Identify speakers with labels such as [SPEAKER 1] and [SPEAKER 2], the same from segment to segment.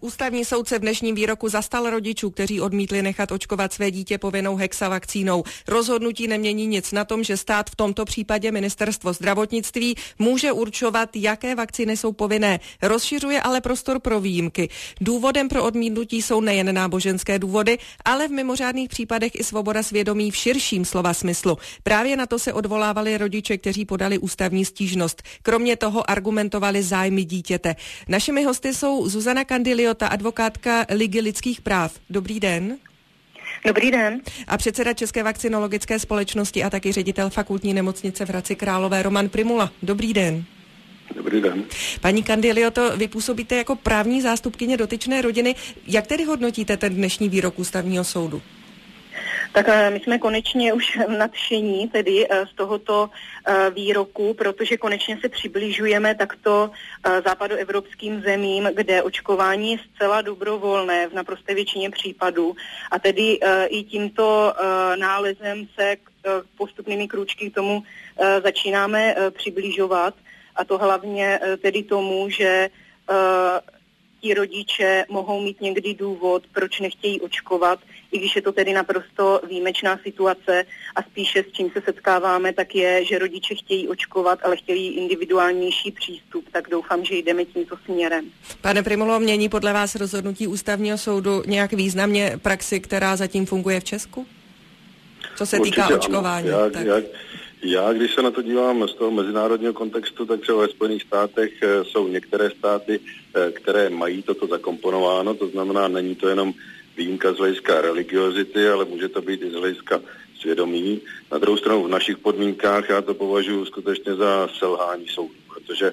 [SPEAKER 1] Ústavní soud se v dnešním výroku zastal rodičů, kteří odmítli nechat očkovat své dítě povinnou hexavakcínou. Rozhodnutí nemění nic na tom, že stát, v tomto případě ministerstvo zdravotnictví, může určovat, jaké vakcíny jsou povinné. Rozšiřuje ale prostor pro výjimky. Důvodem pro odmítnutí jsou nejen náboženské důvody, ale v mimořádných případech i svoboda svědomí v širším slova smyslu. Právě na to se odvolávali rodiče, kteří podali ústavní stížnost. Kromě toho argumentovali zájmy dítěte. Našimi hosty jsou Zuzana Candigliota, advokátka Ligy lidských práv. Dobrý den.
[SPEAKER 2] Dobrý den.
[SPEAKER 1] A předseda České vakcinologické společnosti a taky ředitel fakultní nemocnice v Hradci Králové Roman Prymula. Dobrý den.
[SPEAKER 3] Dobrý den.
[SPEAKER 1] Paní Candiglioto, vy působíte jako právní zástupkyně dotyčné rodiny. Jak tedy hodnotíte ten dnešní výrok Ústavního soudu?
[SPEAKER 2] Tak my jsme konečně už nadšení tedy z tohoto výroku, protože konečně se přibližujeme takto západoevropským zemím, kde očkování je zcela dobrovolné v naprosté většině případů. A tedy i tímto nálezem se postupnými krůčky k tomu začínáme přibližovat. A to hlavně tedy tomu, že ti rodiče mohou mít někdy důvod, proč nechtějí očkovat, i když je to tedy naprosto výjimečná situace a spíše s čím se setkáváme, tak je, že rodiče chtějí očkovat, ale chtějí individuálnější přístup, tak doufám, že jdeme tímto směrem. Pane
[SPEAKER 1] Prymulo, mění podle vás rozhodnutí Ústavního soudu nějak významně praxi, která zatím funguje v Česku? Co se týká očkování?
[SPEAKER 3] Já, když se na to dívám z toho mezinárodního kontextu, tak třeba ve Spojených státech jsou některé státy, které mají toto zakomponováno, to znamená, není to jenom výjimka z hlediska religiozity, ale může to být i z hlediska svědomí. Na druhou stranu v našich podmínkách já to považuji skutečně za selhání soudu, protože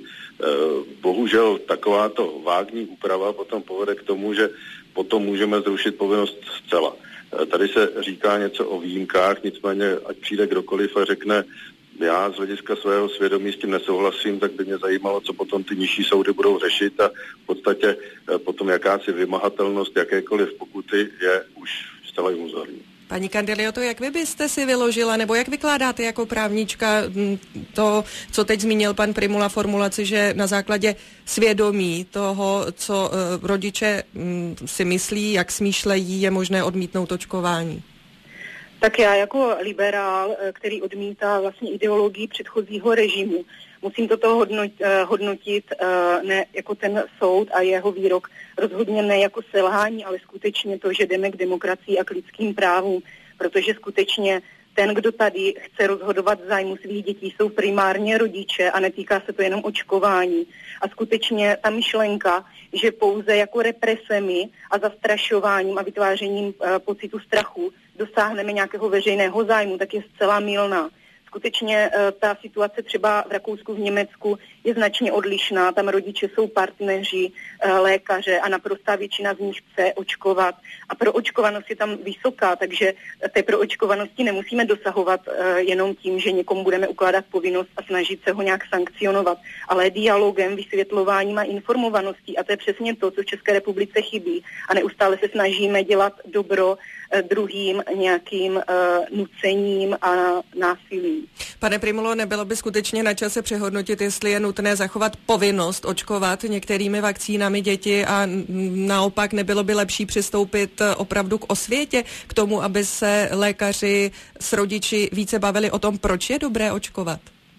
[SPEAKER 3] bohužel takováto vágní úprava potom povede k tomu, že potom můžeme zrušit povinnost zcela. Tady se říká něco o výjimkách, nicméně ať přijde kdokoliv a řekne, já z hlediska svého svědomí s tím nesouhlasím, tak by mě zajímalo, co potom ty nižší soudy budou řešit a v podstatě potom jakási vymahatelnost jakékoliv pokuty je už zcela iluzorní.
[SPEAKER 1] Paní Candiglioto, jak vy byste si vyložila, nebo jak vykládáte jako právnička to, co teď zmínil pan Prymula, formulaci, že na základě svědomí toho, co rodiče si myslí, jak smýšlejí, je možné odmítnout očkování?
[SPEAKER 2] Tak já jako liberál, který odmítá vlastně ideologii předchozího režimu, musím toto hodnotit ne jako ten soud a jeho výrok, rozhodně ne jako selhání, ale skutečně to, že jdeme k demokracii a k lidským právům, protože skutečně ten, kdo tady chce rozhodovat v zájmu svých dětí, jsou primárně rodiče a netýká se to jenom očkování. A skutečně ta myšlenka, že pouze jako represemi a zastrašováním a vytvářením pocitu strachu dosáhneme nějakého veřejného zájmu, tak je zcela mylná. Skutečně ta situace třeba v Rakousku, v Německu je značně odlišná. Tam rodiče jsou partneři, lékaře a naprostá většina z nich chce očkovat. A proočkovanost je tam vysoká, takže té proočkovanosti nemusíme dosahovat jenom tím, že někomu budeme ukládat povinnost a snažit se ho nějak sankcionovat, ale dialogem, vysvětlováním a informovaností. A to je přesně to, co v České republice chybí. A neustále se snažíme dělat dobro druhým nějakým nucením a násilím.
[SPEAKER 1] Pane Prymulo, nebylo by skutečně na čase přehodnotit, jestli je nutné zachovat povinnost očkovat některými vakcínami děti a naopak nebylo by lepší přistoupit opravdu k osvětě, k tomu, aby se lékaři s rodiči více bavili o tom, proč je dobré očkovat?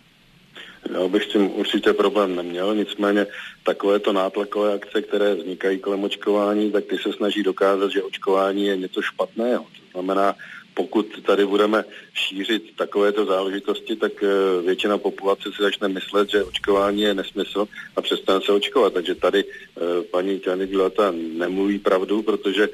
[SPEAKER 3] Já bych s tím určitě problém neměl, nicméně takovéto nátlakové akce, které vznikají kolem očkování, tak ty se snaží dokázat, že očkování je něco špatného. To znamená, pokud tady budeme šířit takovéto záležitosti, tak většina populace si začne myslet, že očkování je nesmysl a přestane se očkovat. Takže tady paní Candigliota nemluví pravdu, protože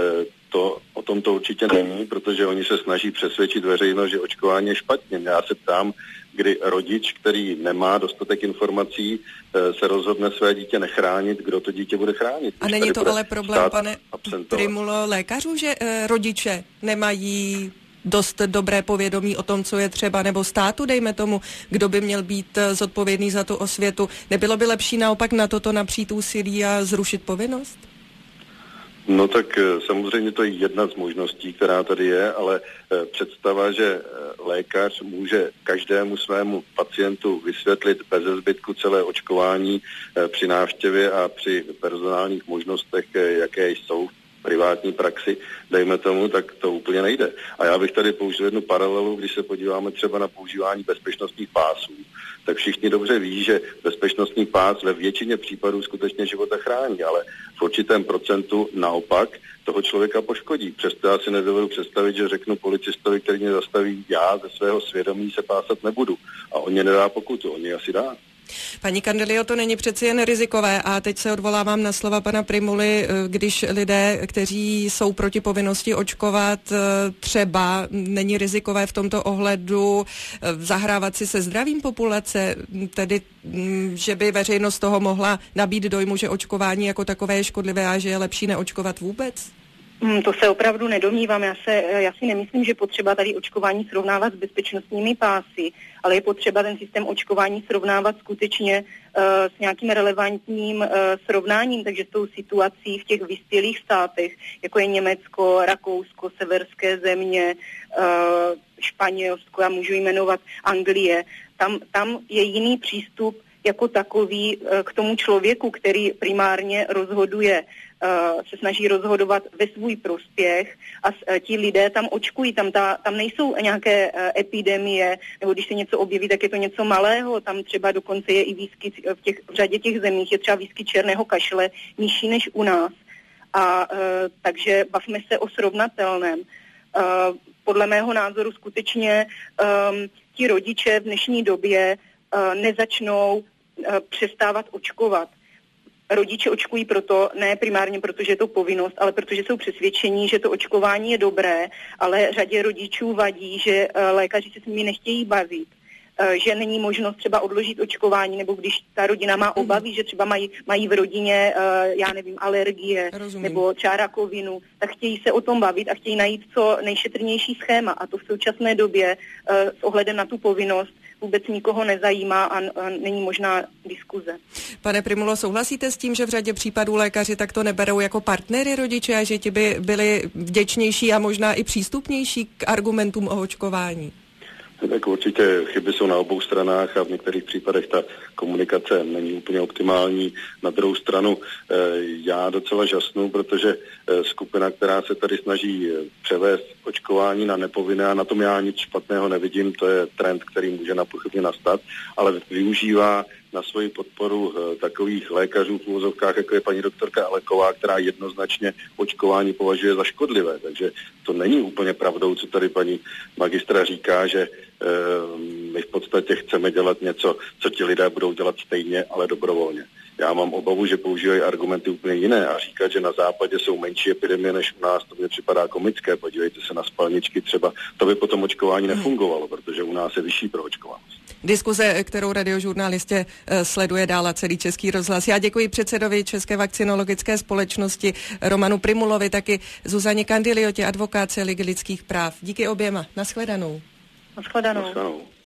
[SPEAKER 3] o tom to určitě není, protože oni se snaží přesvědčit veřejnost, že očkování je špatně. Já se ptám, kdy rodič, který nemá dostatek informací, se rozhodne své dítě nechránit, kdo to dítě bude chránit.
[SPEAKER 1] A není to ale problém, pane Prymulo, lékařů, že rodiče nemají dost dobré povědomí o tom, co je třeba, nebo státu, dejme tomu, kdo by měl být zodpovědný za tu osvětu. Nebylo by lepší naopak na toto napřít úsilí a zrušit povinnost?
[SPEAKER 3] No tak samozřejmě to je jedna z možností, která tady je, ale představa, že lékař může každému svému pacientu vysvětlit bez zbytku celé očkování při návštěvě a při personálních možnostech, jaké jsou v privátní praxi, dejme tomu, tak to úplně nejde. A já bych tady použil jednu paralelu, když se podíváme třeba na používání bezpečnostních pásů, tak všichni dobře ví, že bezpečnostní pás ve většině případů skutečně života chrání, ale v určitém procentu naopak toho člověka poškodí. Přesto já si nedovedu představit, že řeknu policistovi, který mě zastaví, já ze svého svědomí se pásat nebudu. A on mě nedá pokutu, on mě asi dá.
[SPEAKER 1] Paní Candelio, to není přeci jen rizikové a teď se odvolávám na slova pana Prymuly, když lidé, kteří jsou proti povinnosti očkovat, třeba není rizikové v tomto ohledu zahrávat si se zdravím populace, tedy že by veřejnost toho mohla nabít dojmu, že očkování jako takové je škodlivé a že je lepší neočkovat vůbec?
[SPEAKER 2] To se opravdu nedomnívám. Já si nemyslím, že potřeba tady očkování srovnávat s bezpečnostními pásy, ale je potřeba ten systém očkování srovnávat skutečně s nějakým relevantním srovnáním, takže s tou situací v těch vyspělých státech, jako je Německo, Rakousko, severské země, Španělsko, já můžu jmenovat Anglie, tam je jiný přístup jako takový k tomu člověku, který primárně rozhoduje, se snaží rozhodovat ve svůj prospěch a ti lidé tam očkují, tam nejsou nějaké epidemie, nebo když se něco objeví, tak je to něco malého, tam třeba dokonce je i výskyt v řadě těch zemích, je třeba výskyt černého kašle nižší než u nás. A takže bavme se o srovnatelném. Podle mého názoru skutečně ti rodiče v dnešní době nezačnou přestávat očkovat. Rodiče očkují proto, ne primárně protože je to povinnost, ale protože jsou přesvědčení, že to očkování je dobré, ale řadě rodičů vadí, že lékaři se s nimi nechtějí bavit, že není možnost třeba odložit očkování, nebo když ta rodina má obavy, že třeba mají v rodině, já nevím, alergie, nebo třeba rakovinu, tak chtějí se o tom bavit a chtějí najít co nejšetrnější schéma. A to v současné době s ohledem na tu povinnost vůbec nikoho nezajímá a není možná diskuze.
[SPEAKER 1] Pane Prymulo, souhlasíte s tím, že v řadě případů lékaři takto neberou jako partnery rodiče a že ti by byli vděčnější a možná i přístupnější k argumentům o očkování?
[SPEAKER 3] Tak určitě chyby jsou na obou stranách a v některých případech ta komunikace není úplně optimální. Na druhou stranu já docela žasnu, protože skupina, která se tady snaží převést očkování na nepovinné, a na tom já nic špatného nevidím, to je trend, který může nepochybně nastat, ale využívá na svoji podporu takových lékařů v uvozovkách, jako je paní doktorka Aleková, která jednoznačně očkování považuje za škodlivé. Takže to není úplně pravdou, co tady paní magistra říká, že my v podstatě chceme dělat něco, co ti lidé budou dělat stejně, ale dobrovolně. Já mám obavu, že používají argumenty úplně jiné a říkat, že na západě jsou menší epidemie než u nás, to mě připadá komické. Podívejte se na spalničky třeba, to by potom očkování nefungovalo, protože u nás je vyšší proočkovanost.
[SPEAKER 1] Diskuze, kterou Radiožurnál jistě sleduje dál a celý Český rozhlas. Já děkuji předsedovi České vakcinologické společnosti Romanu Prymulovi, taky Zuzaně Candeliotě, advokátce Ligy lidských práv. Díky oběma. Nashledanou.
[SPEAKER 2] Nashledanou.